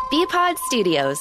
BPod Studios.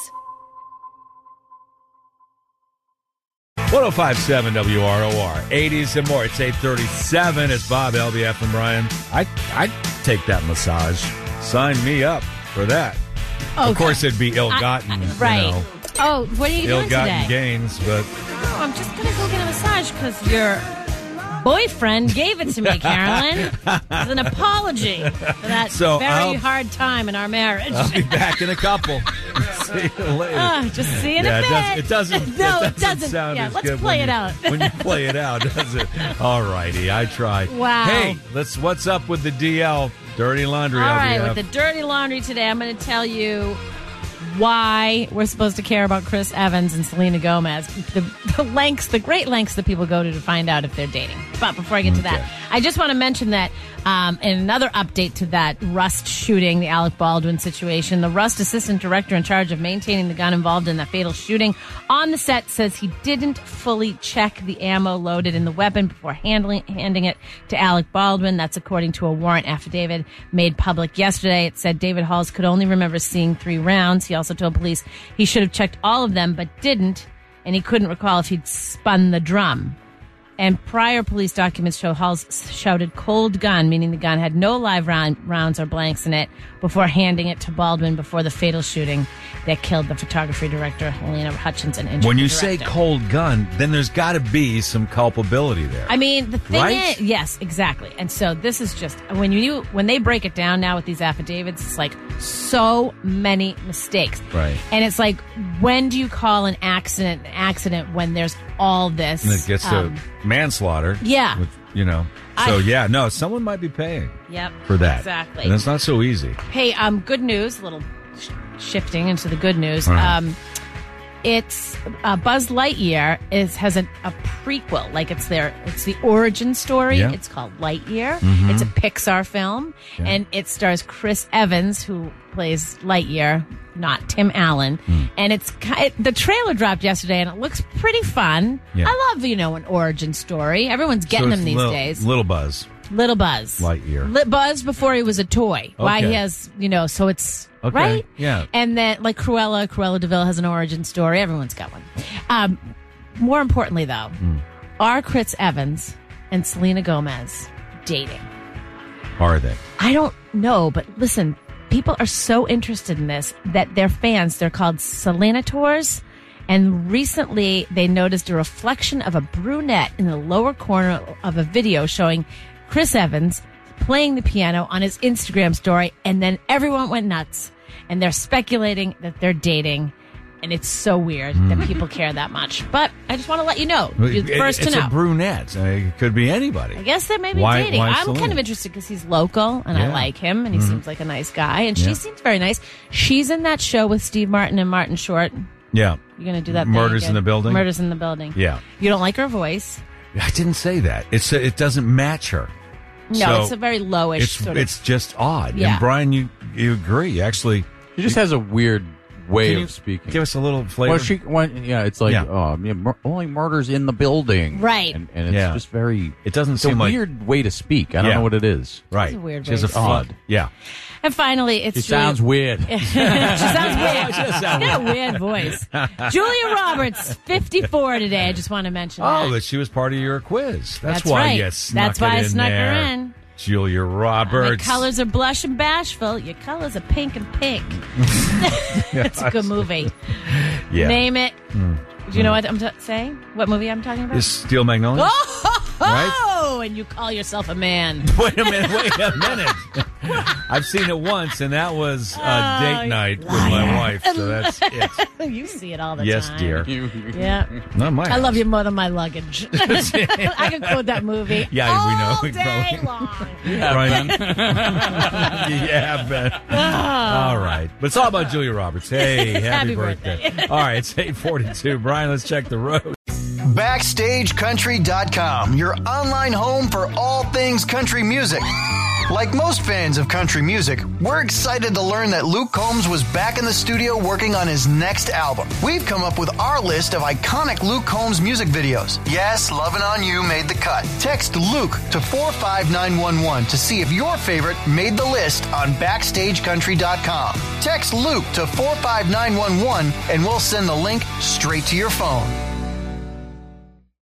105.7 WROR, 80s and more. It's 8:37. It's Bob, LBF, and Brian. I'd take that massage. Sign me up for that. Okay. Of course, it'd be ill-gotten, right. you know, Oh, what are you doing ill-gotten today? gains, but No, I'm just going to go get a massage because your boyfriend gave it to me, Carolyn. As an apology for that very hard time in our marriage. I'll be back in a couple. See you later. Just see you in a bit. It doesn't sound Yeah, as let's good play when it out. when you play it out, does it? All righty, I tried. Wow. Hey, what's up with the DL? Dirty laundry. All right, with the dirty laundry today, I'm going to tell you why we're supposed to care about Chris Evans and Selena Gomez. The great lengths that people go to find out if they're dating. But before I get to that, I just want to mention that in another update to that Rust shooting, the Alec Baldwin situation, the Rust assistant director in charge of maintaining the gun involved in the fatal shooting on the set says he didn't fully check the ammo loaded in the weapon before handing it to Alec Baldwin. That's according to a warrant affidavit made public yesterday. It said David Halls could only remember seeing 3 rounds. He also told police he should have checked all of them, but didn't, and he couldn't recall if he'd spun the drum. And prior police documents show Halls shouted cold gun, meaning the gun had no live rounds or blanks in it, before handing it to Baldwin before the fatal shooting that killed the photography director, Helena Hutchinson. When you say cold gun, then there's got to be some culpability there. I mean, the thing right? is, yes, exactly. And so this is just, when they break it down now with these affidavits, it's like so many mistakes. Right. And it's like, when do you call an accident when there's all this? And it gets to manslaughter. Yeah. With, someone might be paying for that. Exactly. And it's not so easy. Hey, good news, a little shifting into the good news. Right. It's Buzz Lightyear has a prequel, like it's the origin story. Yeah. It's called Lightyear. Mm-hmm. It's a Pixar film, and it stars Chris Evans, who plays Lightyear, not Tim Allen. And the trailer dropped yesterday, and it looks pretty fun. Yeah. I love an origin story. Everyone's getting them these days. Little Buzz. Little Buzz. Lightyear. Buzz before he was a toy. Why he has, so it's, Okay. right? Yeah. And then, like Cruella DeVille has an origin story. Everyone's got one. More importantly, though, are Chris Evans and Selena Gomez dating? Are they? I don't know, but listen, people are so interested in this that they're fans. They're called Selenators. And recently, they noticed a reflection of a brunette in the lower corner of a video showing Chris Evans playing the piano on his Instagram story, and then everyone went nuts. And they're speculating that they're dating, and it's so weird that people care that much. But I just want to let you know. You're the first to know. It's a brunette. It could be anybody. I guess they may be Why dating. I'm Selena? kind of interested because he's local, and I like him, and he seems like a nice guy, and she Yeah. seems very nice. She's in that show with Steve Martin and Martin Short. Yeah. You're going to do that Murders thing in the Building? Murders in the Building. Yeah. You don't like her voice? I didn't say that. It doesn't match her. No, So it's a very lowish sort of. It's just odd. Yeah. And Brian, you agree. Actually, She just has a weird way can you of speaking. give us a little flavor. It's like only murders in the building, Right. And it's Yeah. just very. It doesn't It's a seem like weird way to speak. I don't know what it is. right. It's a weird She has a way to flood. speak. Yeah. And finally, it's It sounds weird. She sounds weird. She's got a weird voice. Julia Roberts, 54 today. I just want to mention Oh, that. but she was part of your quiz. That's That's why right. you snuck That's why it I in snuck her there. in. Julia My Roberts. colors are blush and bashful. Your colors are pink and pink. It's a good movie. Yeah. Name it. Do you know what I'm saying? What movie I'm talking about? Is Steel Magnolia? Oh, and you call yourself a man. Wait a minute. I've seen it once, and that was date night with my wife. So that's it. You see it all the Yes, time. dear. Yeah. Not my I love house. you more than my luggage. I can quote that movie. Yeah, all we know. We day probably- long. Brian. Yeah, Ben. All right. But it's all about Julia Roberts. Hey, happy Happy birthday. birthday. All right, it's 8:42. Brian, let's check the road. BackstageCountry.com, your online home for all things country music. Like most fans of country music, we're excited to learn that Luke Combs was back in the studio working on his next album. We've come up with our list of iconic Luke Combs music videos. Yes, Lovin' On You made the cut. Text Luke to 45911 to see if your favorite made the list on BackstageCountry.com. Text Luke to 45911 and we'll send the link straight to your phone.